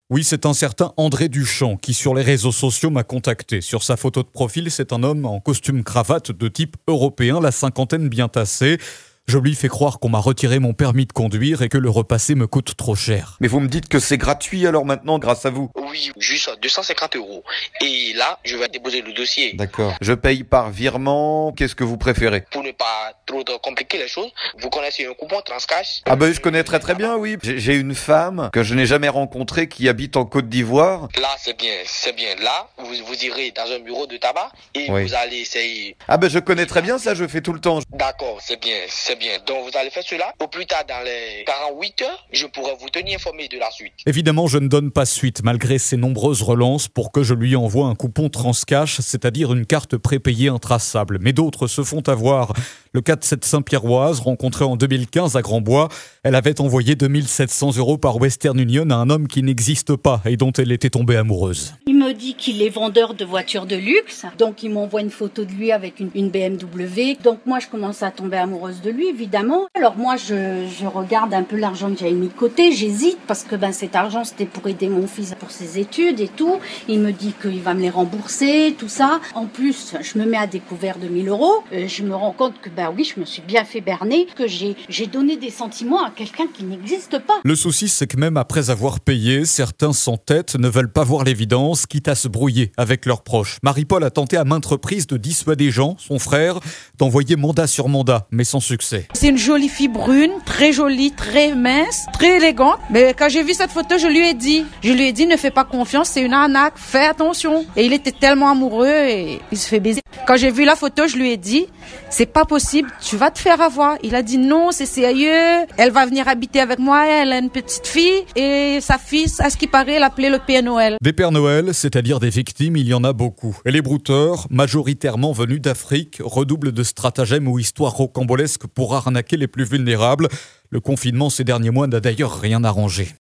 Oui, c'est un certain André Duchamp qui, sur les réseaux sociaux, m'a contacté. Sur sa photo de profil, c'est un homme en costume cravate de type européen, la cinquantaine bien tassée. Je lui fais croire qu'on m'a retiré mon permis de conduire et que le repasser me coûte trop cher. Mais vous me dites que c'est gratuit alors maintenant grâce à vous? Oui, juste 250 €. Et là, je vais déposer le dossier. D'accord. Je paye par virement. Qu'est-ce que vous préférez? Pour ne pas trop compliquer les choses, vous connaissez un coupon Transcash? Ah ben je connais très très bien, oui. J'ai une femme que je n'ai jamais rencontrée qui habite en Côte d'Ivoire. Là, c'est bien. Là, vous irez dans un bureau de tabac et Oui. vous allez essayer. Ah ben je connais très bien ça, je fais tout le temps. D'accord, c'est bien. Donc, vous allez faire cela. Au plus tard, dans les 48 heures, je pourrai vous tenir informé de la suite. Évidemment, je ne donne pas suite malgré ses nombreuses relances pour que je lui envoie un coupon Transcash, c'est-à-dire une carte prépayée intraçable. Mais d'autres se font avoir. Le cas de cette Saint-Pierroise, rencontrée en 2015 à Grandbois, elle avait envoyé 2700 € par Western Union à un homme qui n'existe pas et dont elle était tombée amoureuse. Il me dit qu'il est vendeur de voitures de luxe, donc il m'envoie une photo de lui avec une BMW. Donc moi je commence à tomber amoureuse de lui évidemment. Alors moi je regarde un peu l'argent que j'avais mis de côté, j'hésite parce que cet argent c'était pour aider mon fils pour ses études et tout. Il me dit qu'il va me les rembourser, tout ça. En plus je me mets à découvert de 1000 €. Je me rends compte que oui, je me suis bien fait berner, que j'ai donné des sentiments à quelqu'un qui n'existe pas. Le souci, c'est que même après avoir payé, certains sans tête ne veulent pas voir l'évidence, quitte à se brouiller avec leurs proches. Marie-Paul a tenté à maintes reprises de dissuader Jean, son frère, d'envoyer mandat sur mandat, mais sans succès. C'est une jolie fille brune, très jolie, très mince, très élégante. Mais quand j'ai vu cette photo, je lui ai dit, ne fais pas confiance, c'est une arnaque, fais attention. Et il était tellement amoureux et il se fait baiser. Quand j'ai vu la photo, je lui ai dit, c'est pas possible, tu vas te faire avoir. Il a dit non, c'est sérieux. Elle va venir habiter avec moi, elle a une petite fille et sa fille, à ce qui paraît, elle appelait le Père Noël. Des Pères Noël, c'est-à-dire des victimes, il y en a beaucoup. Et les brouteurs, majoritairement venus d'Afrique, redoublent de stratagèmes ou histoires rocambolesques pour arnaquer les plus vulnérables. Le confinement ces derniers mois n'a d'ailleurs rien arrangé.